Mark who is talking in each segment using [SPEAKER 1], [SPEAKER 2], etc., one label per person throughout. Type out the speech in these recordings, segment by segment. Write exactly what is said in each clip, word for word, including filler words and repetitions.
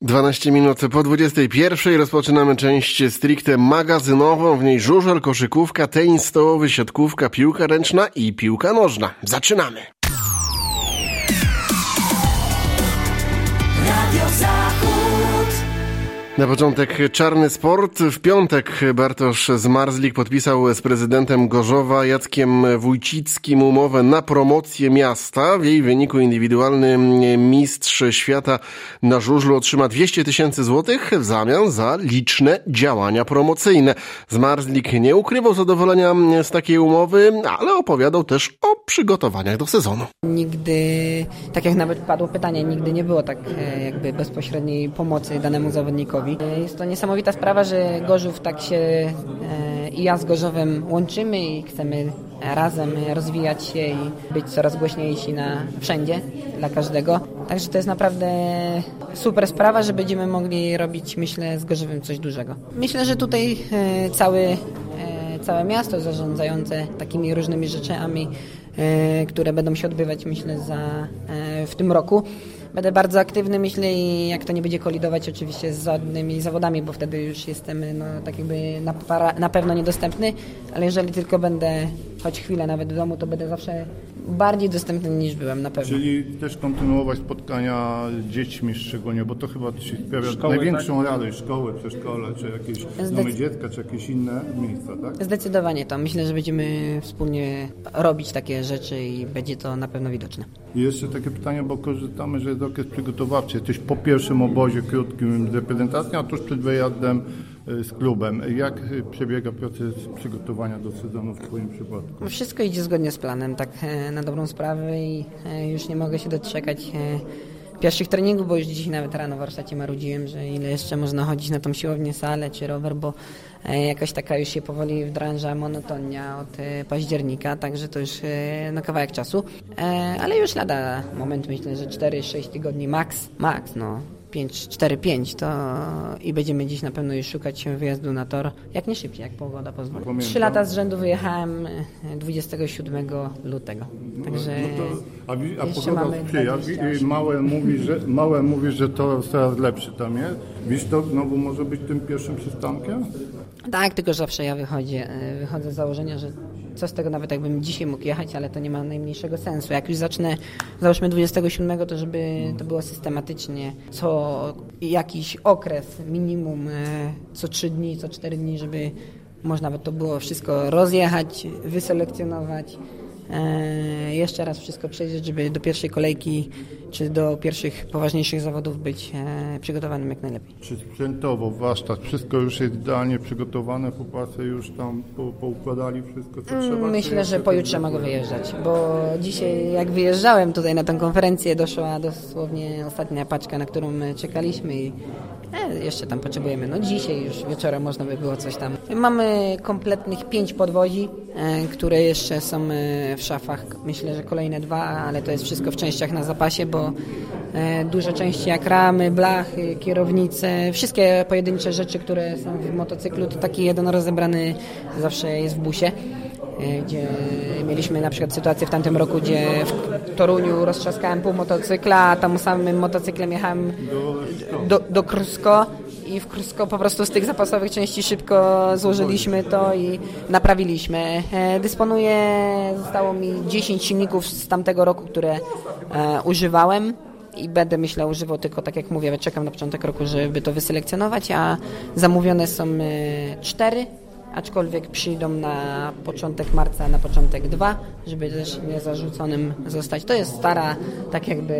[SPEAKER 1] dwanaście minut po dwudziestej pierwszej rozpoczynamy część stricte magazynową. W niej żużel, koszykówka, tenis stołowy, siatkówka, piłka ręczna i piłka nożna. Zaczynamy! Radio Zachód. Na początek czarny sport. W piątek Bartosz Zmarzlik podpisał z prezydentem Gorzowa Jackiem Wójcickim umowę na promocję miasta. W jej wyniku indywidualny mistrz świata na żużlu otrzyma dwieście tysięcy złotych w zamian za liczne działania promocyjne. Zmarzlik nie ukrywał zadowolenia z takiej umowy, ale opowiadał też o przygotowaniach do sezonu.
[SPEAKER 2] Nigdy, tak jak nawet padło pytanie, nigdy nie było tak jakby bezpośredniej pomocy danemu zawodnikowi. Jest to niesamowita sprawa, że Gorzów tak się e, i ja z Gorzowem łączymy i chcemy razem rozwijać się i być coraz głośniejsi na wszędzie, dla każdego. Także to jest naprawdę super sprawa, że będziemy mogli robić, myślę, z Gorzowem coś dużego. Myślę, że tutaj e, cały, e, całe miasto zarządzające takimi różnymi rzeczami, e, które będą się odbywać, myślę, za, e, w tym roku. Będę bardzo aktywny, myślę, i jak to nie będzie kolidować oczywiście z żadnymi zawodami, bo wtedy już jestem no, tak jakby na, para, na pewno niedostępny, ale jeżeli tylko będę choć chwilę nawet w domu, to będę zawsze bardziej dostępny niż byłem na pewno.
[SPEAKER 3] Czyli też kontynuować spotkania z dziećmi szczególnie, bo to chyba Ci sprawia szkoły, największą tak? radość, szkoły, przedszkole, czy jakieś Zdec- domy dziecka, czy jakieś inne miejsca, tak?
[SPEAKER 2] Zdecydowanie to. Myślę, że będziemy wspólnie robić takie rzeczy i będzie to na pewno widoczne.
[SPEAKER 3] I jeszcze takie pytanie, bo korzystamy, że jest okres przygotowawczy. Jesteś po pierwszym obozie krótkim z reprezentacją, a tuż przed wyjazdem z klubem. Jak przebiega proces przygotowania do sezonu w Twoim przypadku?
[SPEAKER 2] Wszystko idzie zgodnie z planem, tak na dobrą sprawę, i już nie mogę się doczekać pierwszych treningów, bo już dzisiaj nawet rano w warsztacie marudziłem, że ile jeszcze można chodzić na tą siłownię, salę czy rower, bo jakoś taka już się powoli wdraża monotonia od października, także to już no, kawałek czasu, ale już lada moment, myślę, że cztery sześć tygodni max, max, no pięć, cztery pięć to i będziemy dziś na pewno już szukać wyjazdu na tor, jak nie szybciej, jak pogoda pozwoli. Pamiętam. Trzy lata z rzędu wyjechałem dwudziestego siódmego lutego, także no to,
[SPEAKER 3] a, wi, a pogoda sprzyja, małe mówi, że, małe mówi, że to coraz lepszy tam jest. Wistok znowu może być tym pierwszym przystankiem?
[SPEAKER 2] Tak, tylko zawsze ja wychodzę, wychodzę z założenia, że co z tego, nawet jakbym dzisiaj mógł jechać, ale to nie ma najmniejszego sensu. Jak już zacznę, załóżmy dwudziestego siódmego, to żeby to było systematycznie co jakiś okres, minimum co trzy dni, co cztery dni, żeby można by to było wszystko rozjechać, wyselekcjonować, e, jeszcze raz wszystko przejrzeć, żeby do pierwszej kolejki czy do pierwszych poważniejszych zawodów być e, przygotowanym jak najlepiej.
[SPEAKER 3] Czy sprzętowo, warsztat, wszystko już jest idealnie przygotowane, chłopacy już tam po, poukładali wszystko, co trzeba?
[SPEAKER 2] Myślę, że pojutrze mogę wyjeżdżać, bo dzisiaj jak wyjeżdżałem tutaj na tę konferencję, doszła dosłownie ostatnia paczka, na którą czekaliśmy i e, jeszcze tam potrzebujemy. No dzisiaj już wieczorem można by było coś tam. Mamy kompletnych pięć podwozi, e, które jeszcze są e, w szafach. Myślę, że kolejne dwa, ale to jest wszystko w częściach na zapasie, bo e, duże części jak ramy, blachy, kierownice, wszystkie pojedyncze rzeczy, które są w motocyklu, to taki jeden rozebrany zawsze jest w busie, e, gdzie mieliśmy na przykład sytuację w tamtym roku, gdzie w Toruniu roztrzaskałem pół motocykla, a tam samym motocyklem jechałem do, do Krusko i w Krusko po prostu z tych zapasowych części szybko złożyliśmy to i naprawiliśmy. E, dysponuję, zostało mi dziesięć silników z tamtego roku, które e, używałem i będę, myślę, używał tylko, tak jak mówię, czekam na początek roku, żeby to wyselekcjonować, a zamówione są e, cztery, aczkolwiek przyjdą na początek marca, na początek dwa, żeby też niezarzuconym zostać. To jest stara, tak jakby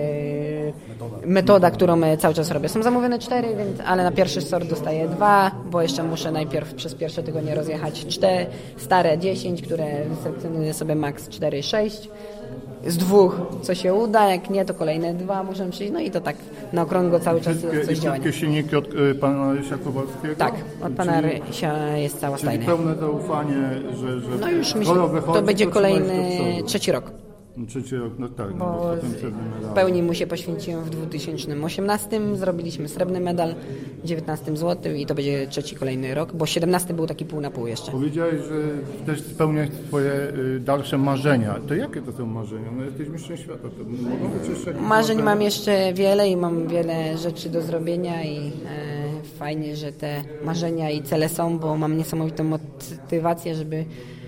[SPEAKER 2] metoda, którą cały czas robię. Są zamówione cztery, więc, ale na pierwszy sort dostaję dwa, bo jeszcze muszę najpierw przez pierwsze tygodnie rozjechać cztery, stare dziesięć, które wyselekcjonuję sobie max cztery sześć. Z dwóch, co się uda, jak nie, to kolejne dwa muszę przyjść, no i to tak na okrągło cały czas jest coś działania.
[SPEAKER 3] Wszystkie silniki od y, pana Rysia Kowalskiego?
[SPEAKER 2] Tak, od pana czyli, Rysia jest cała stajnia.
[SPEAKER 3] Czyli pełne zaufanie, że, że
[SPEAKER 2] no już myślę, to będzie kolejny trzeci rok.
[SPEAKER 3] No, trzeci rok, no tak, no,
[SPEAKER 2] bo
[SPEAKER 3] bo potem srebrny medal.
[SPEAKER 2] w pełni mu się poświęciłem w dwa tysiące osiemnastym, zrobiliśmy srebrny medal, w dwa tysiące dziewiętnastym złoty i to będzie trzeci kolejny rok, bo siedemnasty był taki pół na pół jeszcze.
[SPEAKER 3] Powiedziałeś, że też spełniać twoje y, dalsze marzenia. To jakie to są marzenia? No jesteś mistrzem świata. To mogą być jeszcze jakieś
[SPEAKER 2] Marzeń
[SPEAKER 3] marzenia?
[SPEAKER 2] mam jeszcze wiele i mam wiele rzeczy do zrobienia i e, fajnie, że te marzenia i cele są, bo mam niesamowitą motywację, żeby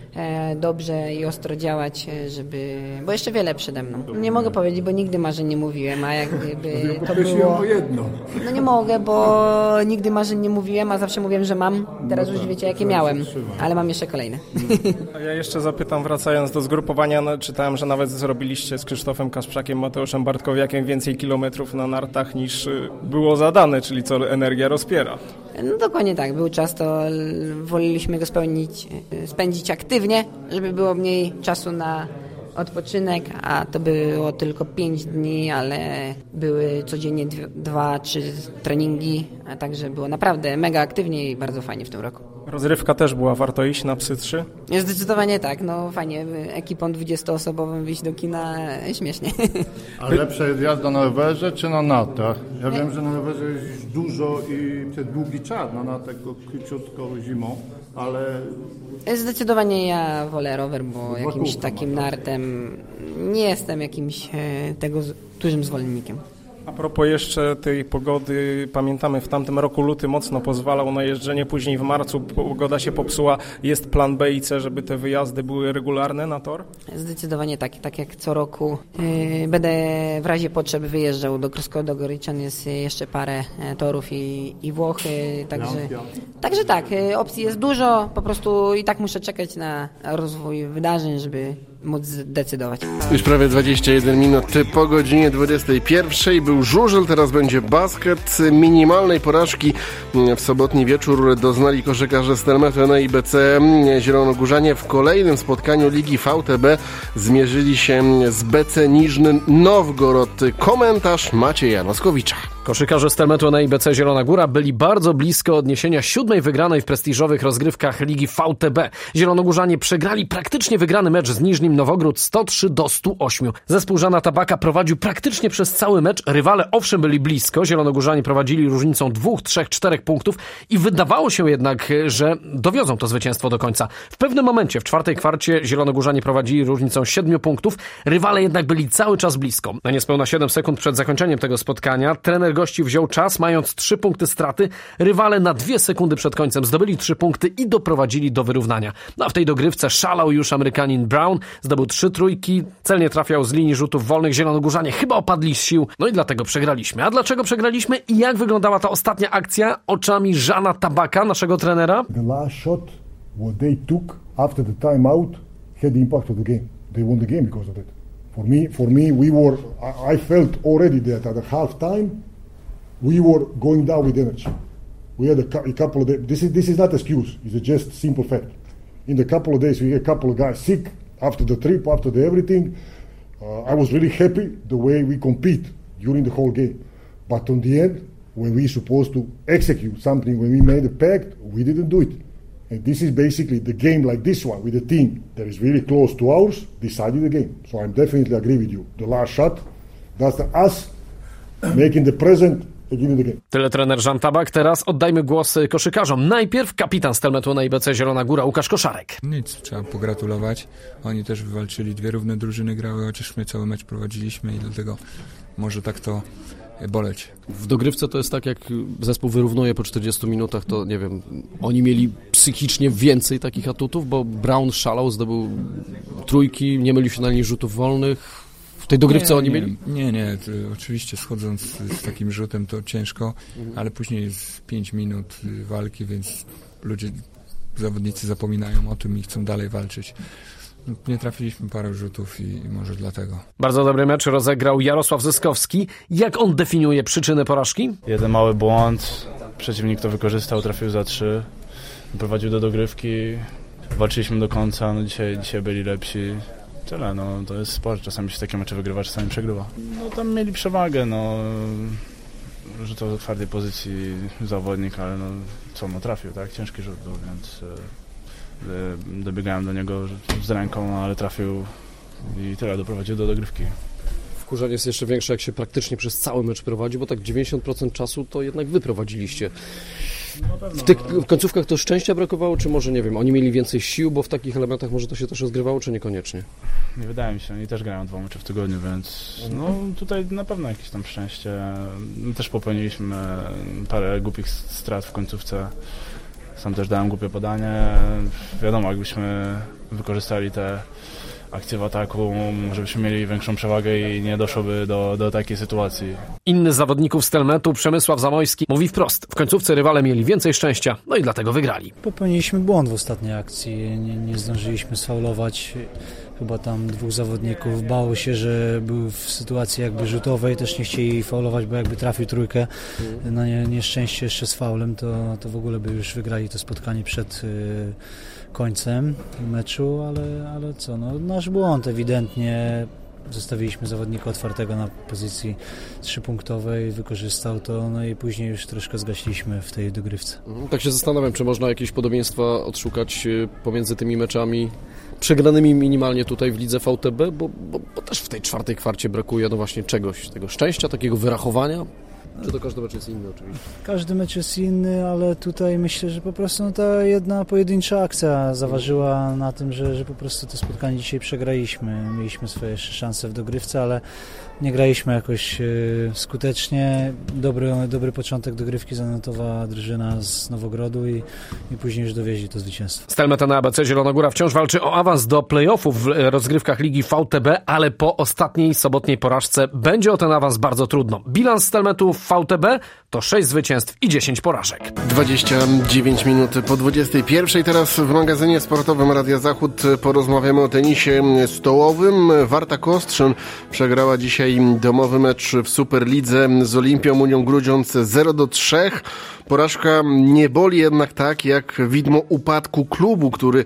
[SPEAKER 2] e, dobrze i ostro działać, żeby, bo jeszcze wiele przede mną. Nie mogę powiedzieć, bo nigdy marzeń nie mówiłem, a jakby to było...
[SPEAKER 3] o jedno.
[SPEAKER 2] No nie mogę, bo nigdy marzeń nie mówiłem, a zawsze mówiłem, że mam. Teraz już wiecie, jakie miałem, ale mam jeszcze kolejne.
[SPEAKER 4] A ja jeszcze zapytam, wracając do zgrupowania, no, czytałem, że nawet zrobiliście z Krzysztofem Kasprzakiem, Mateuszem Bartkowiakiem więcej kilometrów na nartach niż y, było zadane, czyli co energia rozpiera.
[SPEAKER 2] No dokładnie tak, był czas, to woleliśmy go spełnić, spędzić aktywnie, żeby było mniej czasu na odpoczynek, a to było tylko pięć dni, ale były codziennie dwie, dwa, trzy treningi, a także było naprawdę mega aktywnie i bardzo fajnie w tym roku.
[SPEAKER 4] Rozrywka też była, warto iść na Psy trzy?
[SPEAKER 2] Zdecydowanie tak, no fajnie, ekipą dwudziestoosobową wyjść do kina, śmiesznie.
[SPEAKER 3] A lepsza jest jazda na rowerze czy na nartach? Ja wiem, że na rowerze jest dużo i przez długi czas, na nartach króciutko zimą, ale...
[SPEAKER 2] Zdecydowanie ja wolę rower, bo jakimś
[SPEAKER 3] kółka
[SPEAKER 2] takim
[SPEAKER 3] ma,
[SPEAKER 2] nartem nie jestem jakimś e, tego z, dużym zwolennikiem.
[SPEAKER 4] A propos jeszcze tej pogody, pamiętamy w tamtym roku luty mocno pozwalał na jeżdżenie, później w marcu pogoda się popsuła. Jest plan B i C, żeby te wyjazdy były regularne na tor?
[SPEAKER 2] Zdecydowanie tak, tak jak co roku yy, będę w razie potrzeby wyjeżdżał do Krosko, do Goryczan, jest jeszcze parę e, torów i, i Włochy, także, także tak, e, opcji jest dużo, po prostu i tak muszę czekać na rozwój wydarzeń, żeby móc zdecydować.
[SPEAKER 1] Już prawie dwadzieścia jeden minut po godzinie dwudziestej pierwszej. Był żużel, teraz będzie basket. Minimalnej porażki w sobotni wieczór doznali koszykarze Stelmetu N A i B C Zielonogórzanie. W kolejnym spotkaniu Ligi V T B zmierzyli się z B C Niżny Nowgorod. Komentarz Macieja Noskowicza.
[SPEAKER 5] Koszykarze Stelmetu N A i B C Zielona Góra byli bardzo blisko odniesienia siódmej wygranej w prestiżowych rozgrywkach Ligi V T B. Zielonogórzanie przegrali praktycznie wygrany mecz z Niżnym Nowogród sto trzy do stu ośmiu. Zespół Żana Tabaka prowadził praktycznie przez cały mecz. Rywale owszem byli blisko. Zielonogórzanie prowadzili różnicą dwóch, trzech, czterech punktów i wydawało się jednak, że dowiozą to zwycięstwo do końca. W pewnym momencie, w czwartej kwarcie, Zielonogórzanie prowadzili różnicą siedmiu punktów. Rywale jednak byli cały czas blisko. Na niespełna siedem sekund przed zakończeniem tego spotkania trener gości wziął czas, mając trzy punkty straty. Rywale na dwie sekundy przed końcem zdobyli trzy punkty i doprowadzili do wyrównania. No a w tej dogrywce szalał już Amerykanin Brown, zdobył trzy trójki, celnie trafiał z linii rzutów wolnych. Zielonogórzanie chyba opadli z sił, no i dlatego przegraliśmy. A dlaczego przegraliśmy i jak wyglądała ta ostatnia akcja oczami Żana Tabaka, naszego trenera?
[SPEAKER 6] The last shot what they took after the timeout had the impact of the game. They won the game because of that. For me, for me, we were. I, I felt already that at the half time, we were going down with energy. We had a, a couple of days. This is this is not excuse. It's a just simple fact. In the couple of days, we had a couple of guys sick after the trip, after the everything. Uh, I was really happy the way we compete during the whole game. But on the end, when we supposed to execute something, when we made a pact, we didn't do it. And this is basically the game like this one with a team that is really close to ours decided the game. So I definitely agree with you. The last shot, that's the us making the present.
[SPEAKER 5] Tyle trener Żan Tabak. Teraz oddajmy głos koszykarzom. Najpierw kapitan Stelmetu N A i B C Zielona Góra, Łukasz Koszarek.
[SPEAKER 7] Nic, trzeba pogratulować. Oni też wywalczyli, dwie równe drużyny grały, chociaż my cały mecz prowadziliśmy i dlatego może tak to boleć.
[SPEAKER 8] W dogrywce to jest tak, jak zespół wyrównuje po czterdziestu minutach, to nie wiem, oni mieli psychicznie więcej takich atutów, bo Brown szalał, zdobył trójki, nie mylił się na linii rzutów wolnych. W tej dogrywce
[SPEAKER 7] nie,
[SPEAKER 8] oni
[SPEAKER 7] nie,
[SPEAKER 8] mieli?
[SPEAKER 7] Nie, nie, to oczywiście schodząc z takim rzutem to ciężko, mhm. ale później jest pięć minut walki, więc ludzie, zawodnicy zapominają o tym i chcą dalej walczyć. Nie trafiliśmy parę rzutów i, i może dlatego.
[SPEAKER 5] Bardzo dobry mecz rozegrał Jarosław Zyskowski. Jak on definiuje przyczyny porażki?
[SPEAKER 9] Jeden mały błąd, przeciwnik to wykorzystał, trafił za trzy, prowadził do dogrywki, walczyliśmy do końca, no dzisiaj, dzisiaj byli lepsi. Tyle, no to jest sport, czasami się takie mecze wygrywa, czasami przegrywa. No tam mieli przewagę, no, że to w twardej pozycji zawodnik, ale no co, no trafił, tak, ciężki rzut był, więc e, dobiegałem do niego z ręką, ale trafił i tyle, doprowadził do dogrywki.
[SPEAKER 8] Wkurzenie jest jeszcze większe, jak się praktycznie przez cały mecz prowadzi, bo tak dziewięćdziesiąt procent czasu to jednak wy prowadziliście. W tych w końcówkach to szczęścia brakowało, czy może, nie wiem, oni mieli więcej sił, bo w takich elementach może to się też rozgrywało, czy niekoniecznie?
[SPEAKER 9] Nie wydaje mi się, oni też grają dwa mecze w tygodniu, więc no tutaj na pewno jakieś tam szczęście. My też popełniliśmy parę głupich strat w końcówce. Sam też dałem głupie podanie. Wiadomo, jakbyśmy wykorzystali te akcje w ataku, może byśmy mieli większą przewagę i nie doszłoby do, do takiej sytuacji.
[SPEAKER 5] Inny z zawodników Stelmetu, Przemysław Zamojski, mówi wprost. W końcówce rywale mieli więcej szczęścia, no i dlatego wygrali.
[SPEAKER 10] Popełniliśmy błąd w ostatniej akcji. Nie, nie zdążyliśmy sfaulować. Chyba tam dwóch zawodników bało się, że był w sytuacji jakby rzutowej, też nie chcieli faulować, bo jakby trafił trójkę. Na nie, nieszczęście jeszcze z faulem, to, to w ogóle by już wygrali to spotkanie przed y, końcem meczu, ale, ale co, no nasz błąd ewidentnie. Zostawiliśmy zawodnika otwartego na pozycji trzypunktowej, wykorzystał to, no i później już troszkę zgasiliśmy w tej dogrywce.
[SPEAKER 8] Tak się zastanawiam, czy można jakieś podobieństwa odszukać pomiędzy tymi meczami przegranymi minimalnie tutaj w lidze V T B, bo, bo, bo też w tej czwartej kwarcie brakuje no właśnie czegoś, tego szczęścia, takiego wyrachowania. Czy to każdy mecz jest inny oczywiście?
[SPEAKER 10] Każdy mecz jest inny, ale tutaj myślę, że po prostu no, ta jedna pojedyncza akcja zaważyła na tym, że, że po prostu to spotkanie dzisiaj przegraliśmy. Mieliśmy swoje jeszcze szanse w dogrywce, ale nie graliśmy jakoś y, skutecznie. Dobry, dobry początek dogrywki zanotowała drużyna z Nowogrodu i, i później już dowieźli to zwycięstwo.
[SPEAKER 5] Stelmeta na A B C Zielona Góra wciąż walczy o awans do play-offów w rozgrywkach Ligi V T B, ale po ostatniej sobotniej porażce będzie o ten awans bardzo trudno. Bilans Stelmetu w V T B to sześć zwycięstw i dziesięć porażek.
[SPEAKER 1] dwadzieścia dziewięć minut po dwudziestej pierwszej. Teraz w magazynie sportowym Radia Zachód porozmawiamy o tenisie stołowym. Warta Kostrzyn przegrała dzisiaj domowy mecz w Superlidze z Olimpią Unią Grudziądz zero do trzech. Porażka nie boli jednak tak jak widmo upadku klubu, który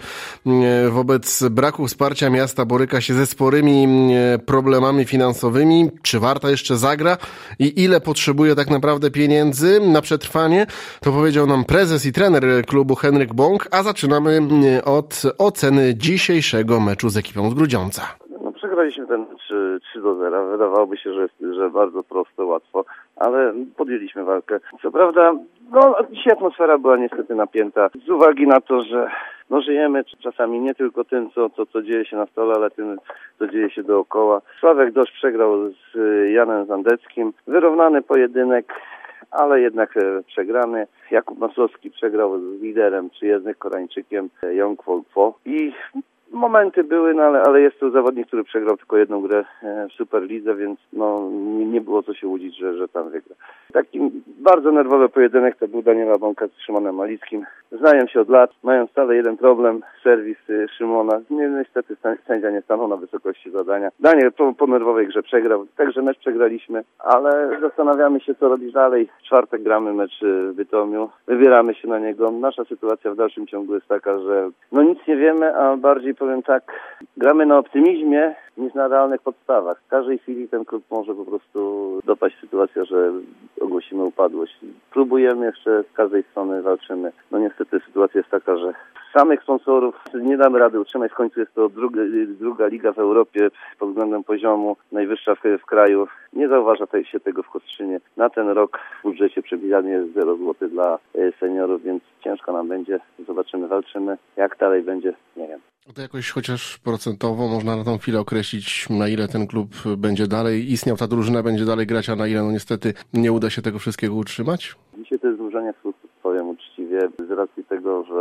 [SPEAKER 1] wobec braku wsparcia miasta boryka się ze sporymi problemami finansowymi. Czy Warta jeszcze zagra i ile potrzebuje tak naprawdę pieniędzy na przetrwanie? To powiedział nam prezes i trener klubu Henryk Bąk, a zaczynamy od oceny dzisiejszego meczu z ekipą z Grudziądza.
[SPEAKER 11] No, przegraliśmy ten trzy do zera. Wydawałoby się, że, że bardzo prosto, łatwo, ale podjęliśmy walkę. Co prawda, no, dzisiaj atmosfera była niestety napięta z uwagi na to, że no, żyjemy czasami nie tylko tym, co, co, co dzieje się na stole, ale tym, co dzieje się dookoła. Sławek Dosz przegrał z Janem Zandeckim. Wyrównany pojedynek, ale jednak przegrany. Jakub Masłowski przegrał z liderem przyjezdnym Koreańczykiem Yong Kwol-Po. I momenty były, no ale, ale jest to zawodnik, który przegrał tylko jedną grę w Superlidze, więc no nie, nie było co się łudzić, że, że tam wygra. Taki bardzo nerwowy pojedynek to był Daniela Bąka z Szymonem Malickim. Znają się od lat, mają stale jeden problem, serwis Szymona. Nie, niestety sędzia nie stanął na wysokości zadania. Daniel po, po nerwowej grze przegrał, także mecz przegraliśmy, ale zastanawiamy się, co robić dalej. W czwartek gramy mecz w Bytomiu, wybieramy się na niego. Nasza sytuacja w dalszym ciągu jest taka, że no nic nie wiemy, a bardziej powiem tak, gramy na optymizmie niż na realnych podstawach. W każdej chwili ten klub może po prostu dopaść sytuacja, że ogłosimy upadłość. Próbujemy jeszcze z każdej strony, walczymy. No niestety sytuacja jest taka, że samych sponsorów nie damy rady utrzymać. W końcu jest to druga, druga liga w Europie pod względem poziomu, najwyższa w, w kraju. Nie zauważa się tego w Kostrzynie. Na ten rok w budżecie przewidziany jest zero złotych dla seniorów, więc ciężko nam będzie. Zobaczymy, walczymy. Jak dalej będzie, nie wiem.
[SPEAKER 1] To jakoś chociaż procentowo można na tą chwilę określić, na ile ten klub będzie dalej istniał, ta drużyna będzie dalej grać, a na ile no niestety nie uda się tego wszystkiego utrzymać?
[SPEAKER 11] Dzisiaj to jest złożenie słów, powiem uczciwie, z racji tego, że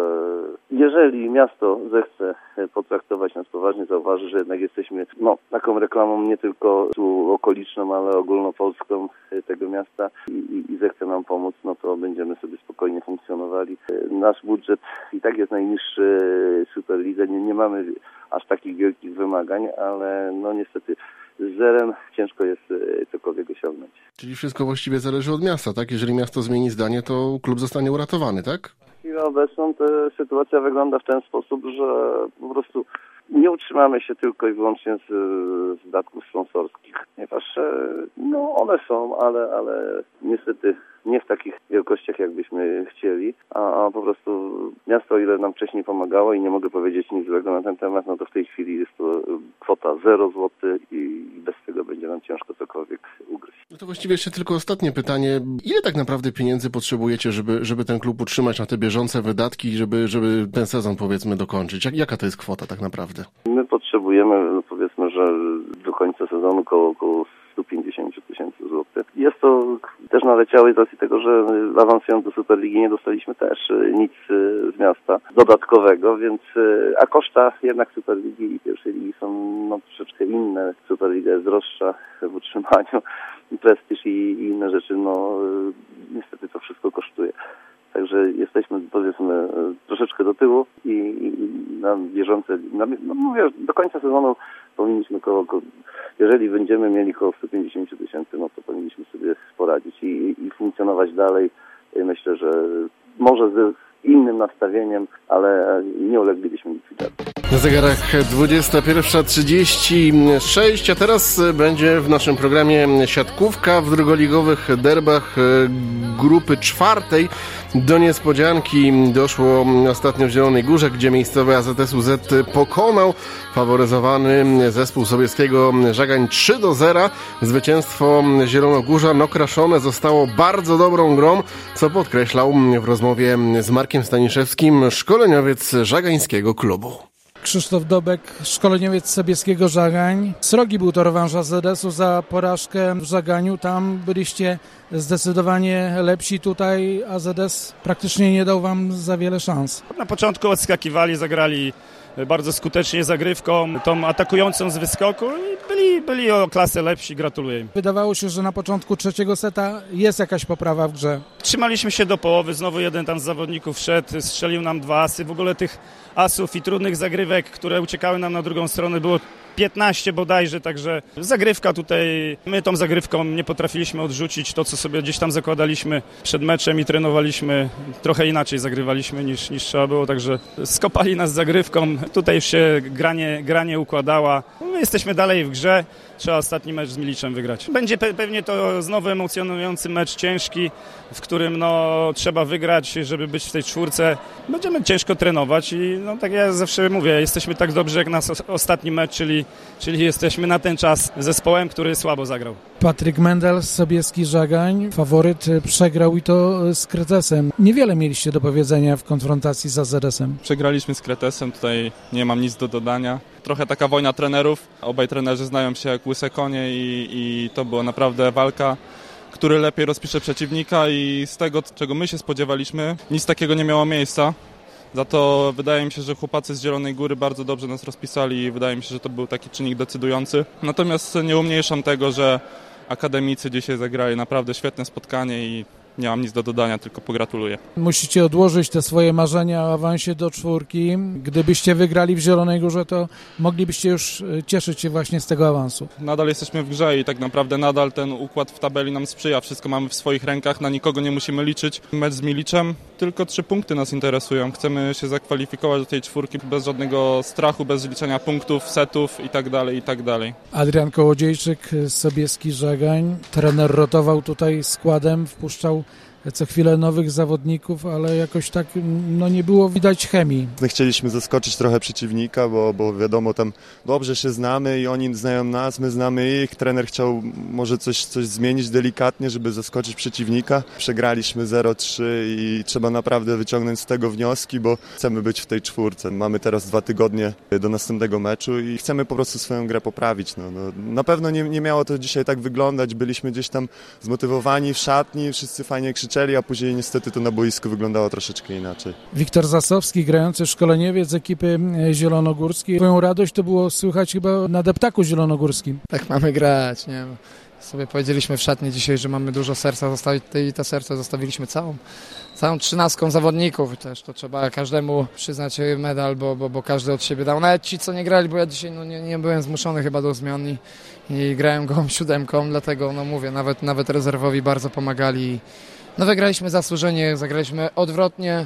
[SPEAKER 11] jeżeli miasto zechce potraktować nas poważnie, zauważy, że jednak jesteśmy no, taką reklamą nie tylko tu okoliczną, ale ogólnopolską tego miasta i, i zechce nam pomóc, no to będziemy sobie spokojnie funkcjonowali. Nasz budżet i tak jest najniższy w Superlidze, nie, nie mamy aż takich wielkich wymagań, ale no niestety z zerem ciężko jest cokolwiek osiągnąć.
[SPEAKER 1] Czyli wszystko właściwie zależy od miasta, tak? Jeżeli miasto zmieni zdanie, to klub zostanie uratowany, tak?
[SPEAKER 11] W chwilę obecną ta sytuacja wygląda w ten sposób, że po prostu nie utrzymamy się tylko i wyłącznie z, z wydatków sponsorskich, ponieważ no one są, ale, ale niestety nie w takich wielkościach, jakbyśmy chcieli, a, a po prostu miasto, o ile nam wcześniej pomagało i nie mogę powiedzieć nic złego na ten temat, no to w tej chwili jest to kwota zero złotych i bez tego będzie nam ciężko cokolwiek ugryźć.
[SPEAKER 1] No to właściwie jeszcze tylko ostatnie pytanie. Ile tak naprawdę pieniędzy potrzebujecie, żeby, żeby ten klub utrzymać na te bieżące wydatki i żeby, żeby ten sezon, powiedzmy, dokończyć? Jak, jaka to jest kwota tak naprawdę?
[SPEAKER 11] My potrzebujemy, no powiedzmy, że do końca sezonu około, około sto pięćdziesiąt tysięcy złotych. Jest to też naleciałe z racji tego, że awansując do Superligi nie dostaliśmy też nic z miasta dodatkowego, więc a koszta jednak Superligi i pierwszej ligi są no, troszeczkę inne. Superliga jest droższa w utrzymaniu, prestiż i, i inne rzeczy, no niestety to wszystko kosztuje. Także jesteśmy, powiedzmy, troszeczkę do tyłu i, i na bieżące, na, no mówię, do końca sezonu powinniśmy koło, koło, jeżeli będziemy mieli koło sto pięćdziesiąt tysięcy, no to powinniśmy sobie poradzić i, i funkcjonować dalej. Myślę, że może z innym nastawieniem, ale nie uleglibyśmy likwidacji.
[SPEAKER 1] Na zegarach dwudziesta pierwsza trzydzieści sześć, a teraz będzie w naszym programie siatkówka w drugoligowych derbach grupy czwartej. Do niespodzianki doszło ostatnio w Zielonej Górze, gdzie miejscowy A Z S U Z pokonał faworyzowany zespół Sobieskiego Żagań trzy do zera. Zwycięstwo zielonogórzan okraszone zostało bardzo dobrą grą, co podkreślał w rozmowie z Markiem Staniszewskim szkoleniowiec żagańskiego klubu.
[SPEAKER 12] Krzysztof Dobek, szkoleniowiec Sobieskiego Żagań. Srogi był to rewanż A Z S-u za porażkę w Żaganiu. Tam byliście zdecydowanie lepsi. Tutaj A Z S praktycznie nie dał wam za wiele szans.
[SPEAKER 4] Na początku odskakiwali, zagrali bardzo skutecznie zagrywką, tą atakującą z wyskoku i byli, byli o klasę lepsi, gratuluję im.
[SPEAKER 12] Wydawało się, że na początku trzeciego seta jest jakaś poprawa w grze.
[SPEAKER 4] Trzymaliśmy się do połowy, znowu jeden tam z zawodników wszedł, strzelił nam dwa asy. W ogóle tych asów i trudnych zagrywek, które uciekały nam na drugą stronę, było piętnaście bodajże, także zagrywka tutaj, my tą zagrywką nie potrafiliśmy odrzucić to, co sobie gdzieś tam zakładaliśmy przed meczem i trenowaliśmy, trochę inaczej zagrywaliśmy niż, niż trzeba było, także skopali nas zagrywką, tutaj już się granie, granie układała, my jesteśmy dalej w grze, trzeba ostatni mecz z Miliczem wygrać. Będzie pe- pewnie to znowu emocjonujący mecz ciężki, w którym no, trzeba wygrać, żeby być w tej czwórce. Będziemy ciężko trenować i no, tak jak zawsze mówię, jesteśmy tak dobrzy jak nasz ostatni mecz, czyli, czyli jesteśmy na ten czas zespołem, który słabo zagrał.
[SPEAKER 12] Patryk Mendel, Sobieski Żagań, faworyt, przegrał i to z Kretesem. Niewiele mieliście do powiedzenia w konfrontacji z A Z S-em.
[SPEAKER 13] Przegraliśmy z Kretesem, tutaj nie mam nic do dodania. Trochę taka wojna trenerów, obaj trenerzy znają się jak łyse konie i, i to była naprawdę walka, który lepiej rozpisze przeciwnika i z tego, czego my się spodziewaliśmy, nic takiego nie miało miejsca. Za to wydaje mi się, że chłopacy z Zielonej Góry bardzo dobrze nas rozpisali i wydaje mi się, że to był taki czynnik decydujący. Natomiast nie umniejszam tego, że akademicy dzisiaj zagrali naprawdę świetne spotkanie i nie mam nic do dodania, tylko pogratuluję.
[SPEAKER 12] Musicie odłożyć te swoje marzenia o awansie do czwórki. Gdybyście wygrali w Zielonej Górze, to moglibyście już cieszyć się właśnie z tego awansu.
[SPEAKER 13] Nadal jesteśmy w grze i tak naprawdę nadal ten układ w tabeli nam sprzyja. Wszystko mamy w swoich rękach, na nikogo nie musimy liczyć. Mecz z Miliczem, tylko trzy punkty nas interesują. Chcemy się zakwalifikować do tej czwórki bez żadnego strachu, bez liczenia punktów, setów i tak dalej, i tak dalej.
[SPEAKER 12] Adrian Kołodziejczyk, Sobieski Żagań. Trener rotował tutaj składem, wpuszczał co chwilę nowych zawodników, ale jakoś tak no, nie było widać chemii.
[SPEAKER 14] Chcieliśmy zaskoczyć trochę przeciwnika, bo, bo wiadomo, tam dobrze się znamy i oni znają nas, my znamy ich. Trener chciał może coś, coś zmienić delikatnie, żeby zaskoczyć przeciwnika. Przegraliśmy zero trzy i trzeba naprawdę wyciągnąć z tego wnioski, bo chcemy być w tej czwórce. Mamy teraz dwa tygodnie do następnego meczu i chcemy po prostu swoją grę poprawić. No, no, na pewno nie, nie miało to dzisiaj tak wyglądać. Byliśmy gdzieś tam zmotywowani w szatni, wszyscy fajnie krzyczeli, a później niestety to na boisku wyglądało troszeczkę inaczej.
[SPEAKER 12] Wiktor Zasowski, grający szkoleniowiec ekipy zielonogórskiej. Twoją radość to było słychać chyba na deptaku zielonogórskim.
[SPEAKER 15] Tak mamy grać, nie? Sobie powiedzieliśmy w szatni dzisiaj, że mamy dużo serca zostawić i to serce zostawiliśmy całą, całą trzynastką zawodników. Też to trzeba każdemu przyznać medal, bo, bo, bo każdy od siebie dał. Nawet ci, co nie grali, bo ja dzisiaj no, nie, nie byłem zmuszony chyba do zmian i, i grałem gołą siódemką, dlatego no mówię, nawet, nawet rezerwowi bardzo pomagali. No wygraliśmy zasłużenie, zagraliśmy odwrotnie,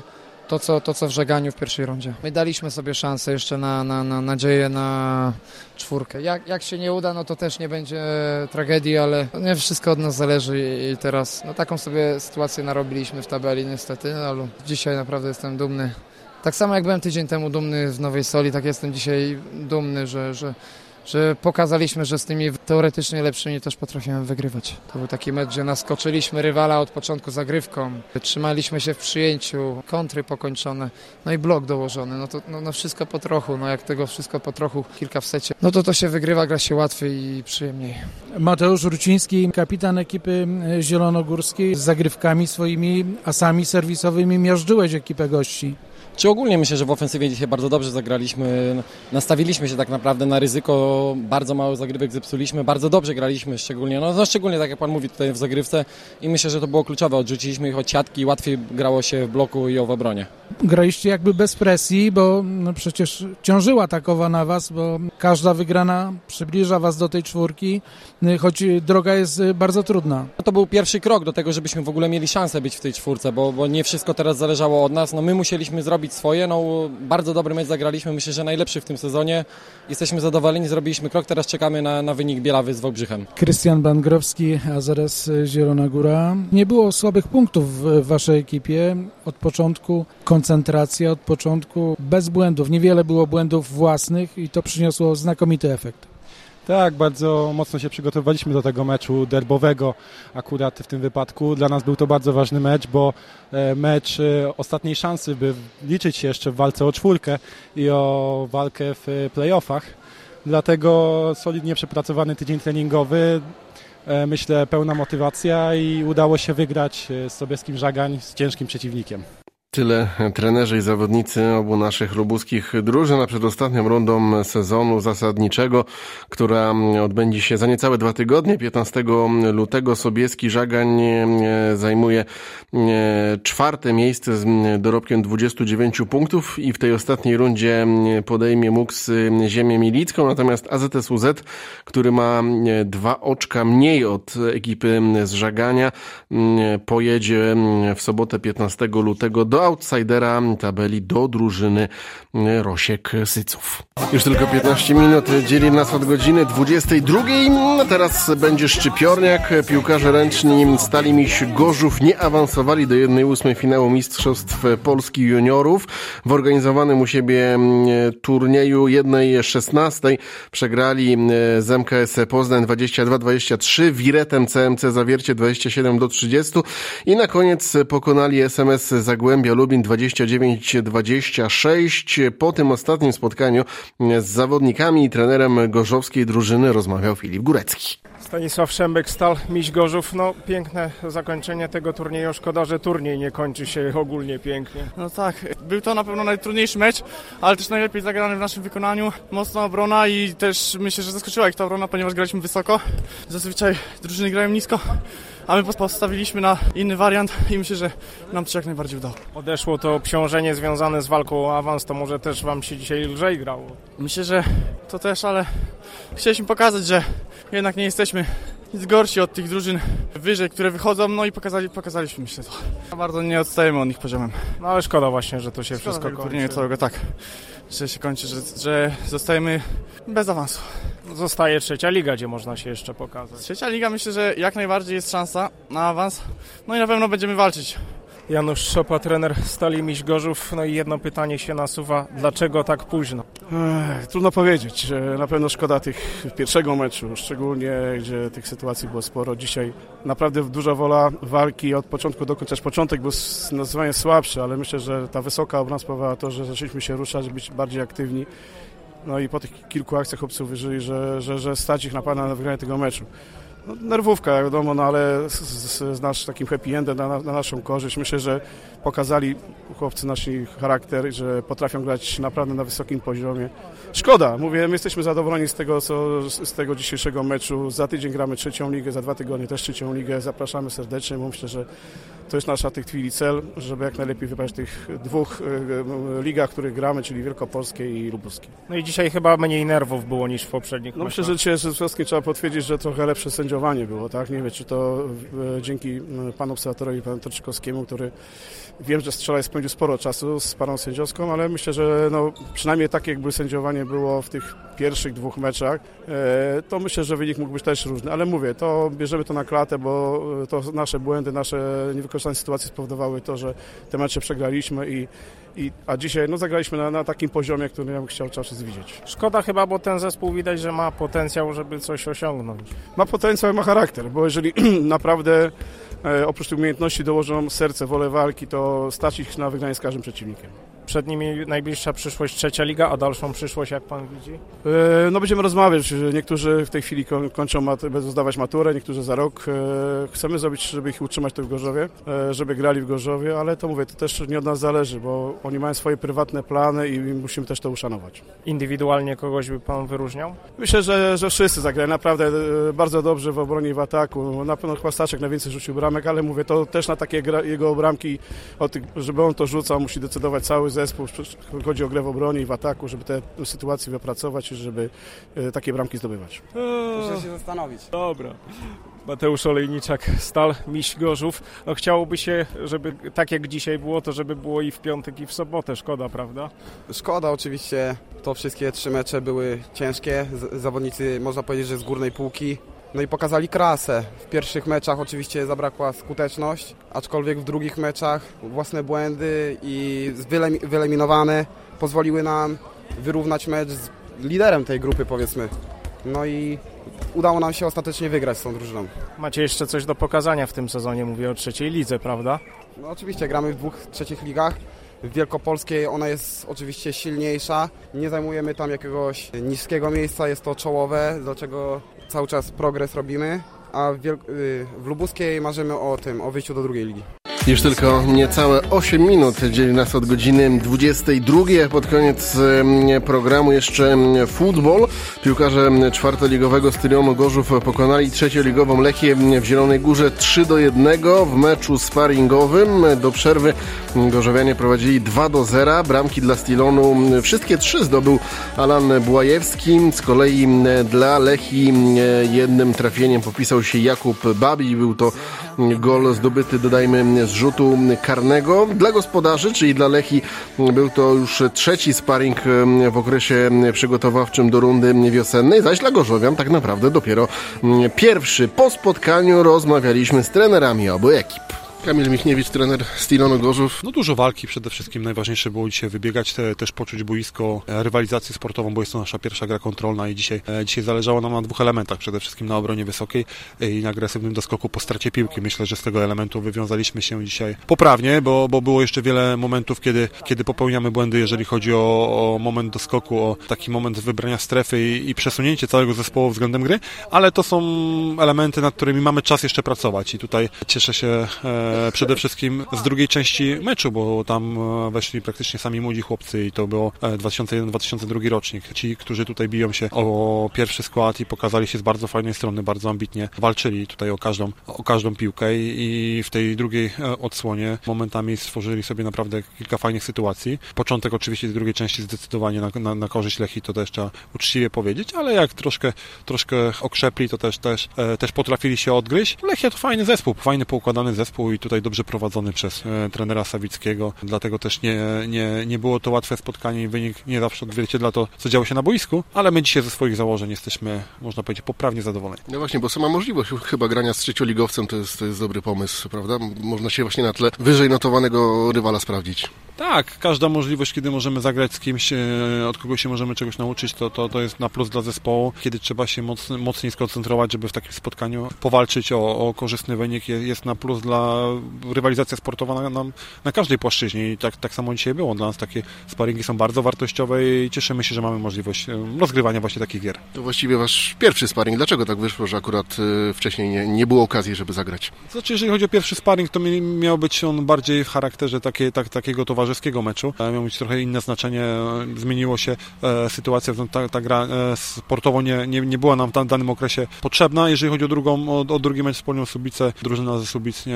[SPEAKER 15] to, co, to co w Żaganiu w pierwszej rundzie. My daliśmy sobie szansę jeszcze na, na, na nadzieję na czwórkę. Jak, jak się nie uda, no to też nie będzie tragedii, ale nie wszystko od nas zależy i teraz no, taką sobie sytuację narobiliśmy w tabeli niestety, no, ale dzisiaj naprawdę jestem dumny. Tak samo jak byłem tydzień temu dumny w Nowej Soli, tak jestem dzisiaj dumny, że, że, że pokazaliśmy, że z tymi teoretycznie lepszymi też potrafimy wygrywać. To był taki mecz, gdzie naskoczyliśmy rywala od początku zagrywką, trzymaliśmy się w przyjęciu, kontry pokończone, no i blok dołożony, no to no, no wszystko po trochu, no jak tego wszystko po trochu, kilka w secie, no to to się wygrywa, gra się łatwiej i przyjemniej.
[SPEAKER 12] Mateusz Ruciński, kapitan ekipy zielonogórskiej, z zagrywkami swoimi, asami serwisowymi miażdżyłeś ekipę gości.
[SPEAKER 16] Czy ogólnie myślę, że w ofensywie dzisiaj bardzo dobrze zagraliśmy, nastawiliśmy się tak naprawdę na ryzyko, bardzo mało zagrywek zepsuliśmy, bardzo dobrze graliśmy szczególnie, no, no szczególnie tak jak Pan mówi tutaj w zagrywce i myślę, że to było kluczowe, odrzuciliśmy ich od siatki i łatwiej grało się w bloku i w obronie.
[SPEAKER 12] Graliście jakby bez presji, bo no przecież ciążyła takowa na Was, bo każda wygrana przybliża Was do tej czwórki, choć droga jest bardzo trudna.
[SPEAKER 16] To był pierwszy krok do tego, żebyśmy w ogóle mieli szansę być w tej czwórce, bo, bo nie wszystko teraz zależało od nas, no my musieliśmy zrobić swoje, no bardzo dobry mecz zagraliśmy, myślę, że najlepszy w tym sezonie. Jesteśmy zadowoleni, zrobiliśmy krok, teraz czekamy na, na wynik Bielawy z Wałbrzychem.
[SPEAKER 12] Krystian Bangrowski, a zaraz Zielona Góra. Nie było słabych punktów w Waszej ekipie. Od początku koncentracja, od początku bez błędów. Niewiele było błędów własnych i to przyniosło znakomity efekt.
[SPEAKER 17] Tak, bardzo mocno się przygotowaliśmy do tego meczu derbowego akurat w tym wypadku. Dla nas był to bardzo ważny mecz, bo mecz ostatniej szansy, by liczyć się jeszcze w walce o czwórkę i o walkę w play-offach. Dlatego solidnie przepracowany tydzień treningowy, myślę pełna motywacja i udało się wygrać z Sobieskim Żagań z ciężkim przeciwnikiem.
[SPEAKER 1] Tyle trenerzy i zawodnicy obu naszych lubuskich drużyn, a przed ostatnią rundą sezonu zasadniczego, która odbędzie się za niecałe dwa tygodnie. piętnastego lutego Sobieski Żagań zajmuje czwarte miejsce z dorobkiem dwudziestu dziewięciu punktów i w tej ostatniej rundzie podejmie Muks Ziemię Milicką, natomiast A Z S U Z, który ma dwa oczka mniej od ekipy z Żagania, pojedzie w sobotę piętnastego lutego do outsidera tabeli, do drużyny Rosiek Syców. Już tylko piętnaście minut dzieli nas od godziny dwudziestej drugiej. No teraz będzie szczypiorniak. Piłkarze ręczni Stali Miś Gorzów nie awansowali do jednej ósmej finału Mistrzostw Polski Juniorów. W organizowanym u siebie turnieju jednej szesnastej przegrali z M K S Poznań dwadzieścia dwa dwadzieścia trzy, Wiretem C M C Zawiercie dwadzieścia siedem do trzydziestu i na koniec pokonali S M S Zagłębia Lubin dwadzieścia dziewięć dwadzieścia sześć. Po tym ostatnim spotkaniu z zawodnikami i trenerem gorzowskiej drużyny rozmawiał Filip Górecki.
[SPEAKER 18] Stanisław Szembek, Stal Miś Gorzów. No piękne zakończenie tego turnieju. Szkoda, że turniej nie kończy się ogólnie pięknie.
[SPEAKER 19] No tak, był to na pewno najtrudniejszy mecz, ale też najlepiej zagrany w naszym wykonaniu. Mocna obrona i też myślę, że zaskoczyła ich ta obrona, ponieważ graliśmy wysoko. Zazwyczaj drużyny grają nisko, a my postawiliśmy na inny wariant i myślę, że nam to się jak najbardziej udało.
[SPEAKER 18] Odeszło to obciążenie związane z walką o awans, to może też wam się dzisiaj lżej grało?
[SPEAKER 19] Myślę, że to też, ale chcieliśmy pokazać, że jednak nie jesteśmy nic gorsi od tych drużyn wyżej, które wychodzą, no i pokazali, pokazaliśmy myślę to. Bardzo nie odstajemy od nich poziomem.
[SPEAKER 18] No ale szkoda właśnie, że to się
[SPEAKER 19] szkoda
[SPEAKER 18] wszystko kończy.
[SPEAKER 19] Nie całego tak, że się kończy, że, że zostajemy bez awansu.
[SPEAKER 18] Zostaje trzecia liga, gdzie można się jeszcze pokazać.
[SPEAKER 19] Trzecia liga, myślę, że jak najbardziej jest szansa na awans, no i na pewno będziemy walczyć.
[SPEAKER 18] Janusz Szopa, trener Stali Miś Gorzów. No i jedno pytanie się nasuwa, dlaczego tak późno?
[SPEAKER 20] Ech, trudno powiedzieć, że na pewno szkoda tych pierwszego meczu, szczególnie gdzie tych sytuacji było sporo. Dzisiaj naprawdę duża wola walki od początku do końca. Początek był zdecydowanie słabszy, ale myślę, że ta wysoka obrona spowodowała to, że zaczęliśmy się ruszać, być bardziej aktywni. No i po tych kilku akcjach chłopcy uwierzyli, że, że, że stać ich naprawdę na wygranie tego meczu. No, nerwówka, jak wiadomo, no ale z, z, z nasz takim happy endem na, na naszą korzyść. Myślę, że pokazali chłopcy nasi charakter, że potrafią grać naprawdę na wysokim poziomie. Szkoda, mówię, my jesteśmy zadowoleni z tego, co, z tego dzisiejszego meczu. Za tydzień gramy trzecią ligę, za dwa tygodnie też trzecią ligę. Zapraszamy serdecznie, bo myślę, że to jest nasza w tej chwili cel, żeby jak najlepiej wybrać w tych dwóch y, ligach, w których gramy, czyli wielkopolskiej i lubuskiej.
[SPEAKER 18] No i dzisiaj chyba mniej nerwów było niż w poprzednich
[SPEAKER 20] No
[SPEAKER 18] meczach.
[SPEAKER 20] myślę, że dzisiaj z Wrocławskiej trzeba potwierdzić, że trochę lepsze sędziowie sędziowanie było, tak? Nie wiem, czy to e, dzięki panu obserwatorowi, panu Torczykowskiemu, który wiem, że Strzelec spędził sporo czasu z parą sędziowską, ale myślę, że no, przynajmniej takie jakby sędziowanie było w tych pierwszych dwóch meczach, e, to myślę, że wynik mógł być też różny, ale mówię, to bierzemy to na klatę, bo to nasze błędy, nasze niewykorzystane sytuacje spowodowały to, że te mecze przegraliśmy i I, a dzisiaj no, zagraliśmy na, na takim poziomie, który ja bym chciał czas widzieć.
[SPEAKER 18] Szkoda chyba, bo ten zespół widać, że ma potencjał, żeby coś osiągnąć.
[SPEAKER 20] Ma potencjał, ma charakter, bo jeżeli naprawdę e, oprócz tych umiejętności dołożą serce, wolę walki, to stać ich na wygranie z każdym przeciwnikiem.
[SPEAKER 18] Przed nimi najbliższa przyszłość trzecia liga, a dalszą przyszłość jak pan widzi?
[SPEAKER 20] E, no będziemy rozmawiać. Niektórzy w tej chwili koń, kończą, mat, będą zdawać maturę, niektórzy za rok. E, chcemy zrobić, żeby ich utrzymać tu w Gorzowie, e, żeby grali w Gorzowie, ale to mówię, to też nie od nas zależy, bo oni mają swoje prywatne plany i musimy też to uszanować.
[SPEAKER 18] Indywidualnie kogoś by pan wyróżniał?
[SPEAKER 20] Myślę, że, że wszyscy zagrają naprawdę e, bardzo dobrze w obronie i w ataku. Na pewno chyba Staszek najwięcej rzucił bramek, ale mówię, to też na takie gra, jego bramki, o tych, żeby on to rzucał, musi decydować cały zespół, chodzi o grę w obronie i w ataku, żeby te sytuacje wypracować i żeby e, takie bramki zdobywać.
[SPEAKER 18] Muszę się zastanowić. Dobra. Mateusz Olejniczak, Stal, Miś Gorzów. No chciałoby się, żeby tak jak dzisiaj było, to żeby było i w piątek, i w sobotę. Szkoda, prawda?
[SPEAKER 21] Szkoda oczywiście. To wszystkie trzy mecze były ciężkie. Z- zawodnicy, można powiedzieć, że z górnej półki. No i pokazali klasę. W pierwszych meczach oczywiście zabrakła skuteczność, aczkolwiek w drugich meczach własne błędy i wyelimi- wyeliminowane pozwoliły nam wyrównać mecz z liderem tej grupy, powiedzmy. No i udało nam się ostatecznie wygrać z tą drużyną.
[SPEAKER 18] Macie jeszcze coś do pokazania w tym sezonie, mówię o trzeciej lidze, prawda?
[SPEAKER 21] No oczywiście, gramy w dwóch trzecich ligach. W Wielkopolskiej ona jest oczywiście silniejsza. Nie zajmujemy tam jakiegoś niskiego miejsca, jest to czołowe, dlaczego cały czas progres robimy. A w, Wiel- w Lubuskiej marzymy o tym, o wyjściu do drugiej ligi.
[SPEAKER 1] Już tylko niecałe osiem minut dzieli nas od godziny dwudziestej drugiej. Pod koniec programu jeszcze futbol. Piłkarze czwartoligowego Stylionu Gorzów pokonali trzecioligową Lechię w Zielonej Górze trzy do jednego w meczu sparingowym. Do przerwy gorzowianie prowadzili dwa do zera. Bramki dla Stylonu wszystkie trzy zdobył Alan Błajewski. Z kolei dla Lechii jednym trafieniem popisał się Jakub Babi. Był to gol zdobyty, dodajmy, z rzutu karnego. Dla gospodarzy, czyli dla Lechii, był to już trzeci sparring w okresie przygotowawczym do rundy wiosennej, zaś dla gorzowian tak naprawdę dopiero pierwszy. Po spotkaniu rozmawialiśmy z trenerami obu ekip. Kamil Michniewicz, trener Stylonu Gorzów.
[SPEAKER 22] No dużo walki przede wszystkim. Najważniejsze było dzisiaj wybiegać, te, też poczuć boisko, rywalizację sportową, bo jest to nasza pierwsza gra kontrolna i dzisiaj, e, dzisiaj zależało nam na dwóch elementach. Przede wszystkim na obronie wysokiej i na agresywnym doskoku po stracie piłki. Myślę, że z tego elementu wywiązaliśmy się dzisiaj poprawnie, bo, bo było jeszcze wiele momentów, kiedy, kiedy popełniamy błędy, jeżeli chodzi o, o moment doskoku, o taki moment wybrania strefy i, i przesunięcie całego zespołu względem gry, ale to są elementy, nad którymi mamy czas jeszcze pracować i tutaj cieszę się e, przede wszystkim z drugiej części meczu, bo tam weszli praktycznie sami młodzi chłopcy i to było dwa tysiące pierwszy dwa tysiące drugi rocznik. Ci, którzy tutaj biją się o pierwszy skład i pokazali się z bardzo fajnej strony, bardzo ambitnie walczyli tutaj o każdą, o każdą piłkę i w tej drugiej odsłonie momentami stworzyli sobie naprawdę kilka fajnych sytuacji. Początek oczywiście z drugiej części zdecydowanie na, na, na korzyść Lechii, to też trzeba uczciwie powiedzieć, ale jak troszkę, troszkę okrzepli, to też, też, też potrafili się odgryźć. Lechia to fajny zespół, fajny poukładany zespół i tutaj dobrze prowadzony przez e, trenera Sawickiego, dlatego też nie, nie, nie było to łatwe spotkanie i wynik nie zawsze odzwierciedla to, co działo się na boisku, ale my dzisiaj ze swoich założeń jesteśmy, można powiedzieć, poprawnie zadowoleni.
[SPEAKER 1] No właśnie, bo sama możliwość chyba grania z trzecioligowcem to jest, to jest dobry pomysł, prawda? Można się właśnie na tle wyżej notowanego rywala sprawdzić.
[SPEAKER 22] Tak, każda możliwość, kiedy możemy zagrać z kimś, od kogo się możemy czegoś nauczyć, to, to, to jest na plus dla zespołu. Kiedy trzeba się moc, mocniej skoncentrować, żeby w takim spotkaniu powalczyć o, o korzystny wynik, jest na plus dla rywalizacja sportowa na, na, na każdej płaszczyźnie i tak, tak samo dzisiaj było. Dla nas takie sparingi są bardzo wartościowe i cieszymy się, że mamy możliwość rozgrywania właśnie takich gier.
[SPEAKER 1] To właściwie wasz pierwszy sparing. Dlaczego tak wyszło, że akurat wcześniej nie, nie było okazji, żeby zagrać?
[SPEAKER 22] Znaczy, jeżeli chodzi o pierwszy sparing, to miał być on bardziej w charakterze takie, tak, takiego towarzyskiego meczu. Miał mieć trochę inne znaczenie. Zmieniło się e, sytuacja, ta, ta gra e, sportowo nie, nie, nie była nam w danym okresie potrzebna. Jeżeli chodzi o drugą, o, o drugi mecz z Polią Subice, drużyna ze Subic nie, nie,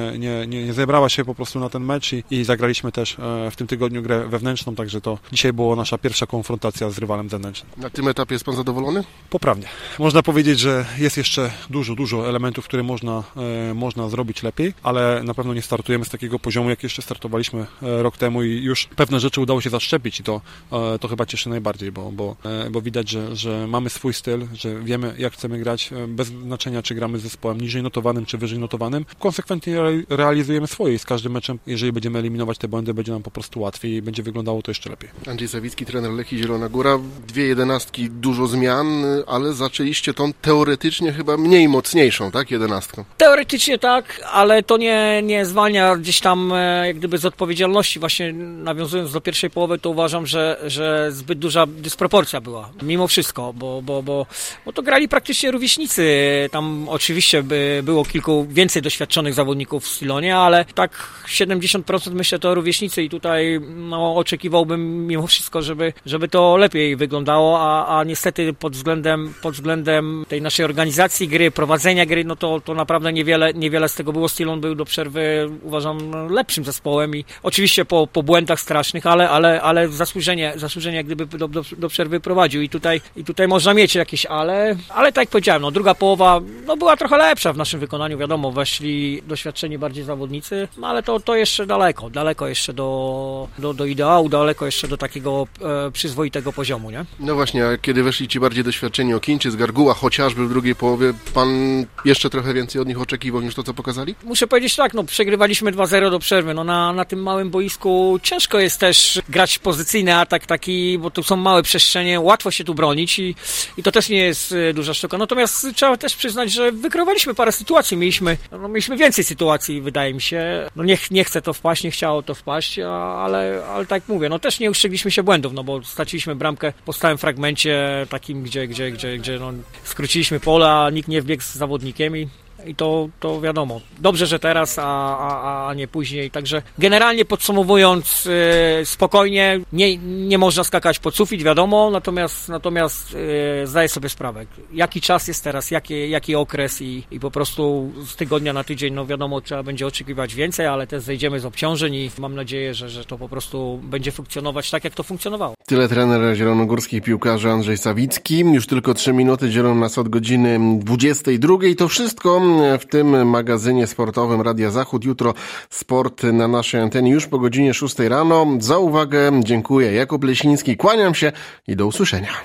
[SPEAKER 22] nie, nie, nie zebrała się po prostu na ten mecz i, i zagraliśmy też w tym tygodniu grę wewnętrzną, także to dzisiaj była nasza pierwsza konfrontacja z rywalem zewnętrznym.
[SPEAKER 1] Na tym etapie jest pan zadowolony?
[SPEAKER 22] Poprawnie. Można powiedzieć, że jest jeszcze dużo, dużo elementów, które można, e, można zrobić lepiej, ale na pewno nie startujemy z takiego poziomu, jak jeszcze startowaliśmy e, rok temu i już pewne rzeczy udało się zaszczepić i to, e, to chyba cieszy najbardziej, bo, bo, e, bo widać, że, że mamy swój styl, że wiemy, jak chcemy grać, e, bez znaczenia, czy gramy z zespołem niżej notowanym, czy wyżej notowanym. Konsekwentnie re, realizujemy swoje i z każdym meczem, jeżeli będziemy eliminować te błędy, będzie nam po prostu łatwiej i będzie wyglądało to jeszcze lepiej.
[SPEAKER 1] Andrzej Sawicki, trener Lechii Zielona Góra. Dwie jedenastki, dużo zmian, ale zaczęliście tą teoretycznie chyba mniej mocniejszą, tak? Jedenastką.
[SPEAKER 2] Teoretycznie tak, ale to nie, nie zwalnia gdzieś tam e, jak gdyby z odpowiedzialności. Właśnie nawiązując do pierwszej połowy, to uważam, że, że zbyt duża dysproporcja była. Mimo wszystko, bo, bo, bo, bo to grali praktycznie rówieśnicy. Tam oczywiście by było kilku więcej doświadczonych zawodników w Silonie, ale tak siedemdziesiąt procent myślę to rówieśnicy i tutaj no, oczekiwałbym mimo wszystko, żeby, żeby to lepiej wyglądało, a, a niestety pod względem, pod względem tej naszej organizacji gry, prowadzenia gry, no to, to naprawdę niewiele, niewiele z tego było. Silon był do przerwy, uważam, lepszym zespołem i oczywiście po, po błędach strasznych, ale, ale, ale zasłużenie, zasłużenie jak gdyby do, do, do przerwy prowadził i tutaj, i tutaj można mieć jakieś ale, ale tak jak powiedziałem, no druga połowa no, była trochę lepsza w naszym wykonaniu, wiadomo, weszli doświadczeni bardziej zawodnicy, no, ale to, to jeszcze daleko, daleko jeszcze do, do, do ideału, daleko jeszcze do takiego e, przyzwoitego poziomu, nie?
[SPEAKER 1] No właśnie, a kiedy weszli ci bardziej doświadczeni Okińczyk, Garguła, chociażby w drugiej połowie, pan jeszcze trochę więcej od nich oczekiwał niż to, co pokazali?
[SPEAKER 2] Muszę powiedzieć tak, no przegrywaliśmy dwa zero do przerwy, no na, na tym małym boisku ciężko jest też grać pozycyjny atak taki, bo tu są małe przestrzenie, łatwo się tu bronić i, i to też nie jest y, duża sztuka, natomiast trzeba też przyznać, że wygrywaliśmy parę sytuacji, mieliśmy, no, mieliśmy więcej sytuacji, wydaje mi się, no nie, nie chce to wpaść, nie chciało to wpaść, a, ale, ale tak jak mówię, no też nie ustrzegliśmy się błędów, no bo straciliśmy bramkę po stałym fragmencie takim, gdzie, gdzie, gdzie, gdzie no, skróciliśmy pole, a nikt nie wbiegł z zawodnikiem i I to, to wiadomo, dobrze, że teraz, a, a, a nie później. Także generalnie podsumowując, yy, spokojnie, nie, nie można skakać pod sufit, wiadomo, natomiast, natomiast yy, zdaję sobie sprawę, jaki czas jest teraz, jaki, jaki okres i, i po prostu z tygodnia na tydzień, no wiadomo, trzeba będzie oczekiwać więcej, ale też zejdziemy z obciążeń i mam nadzieję, że, że to po prostu będzie funkcjonować tak, jak to funkcjonowało.
[SPEAKER 1] Tyle trener zielonogórskich piłkarzy Andrzej Sawicki. Już tylko trzy minuty dzielą nas od godziny dwudziestej drugiej. To wszystko w tym magazynie sportowym Radia Zachód. Jutro sport na naszej antenie już po godzinie szóstej rano. Za uwagę dziękuję. Jakub Leśniński, kłaniam się i do usłyszenia.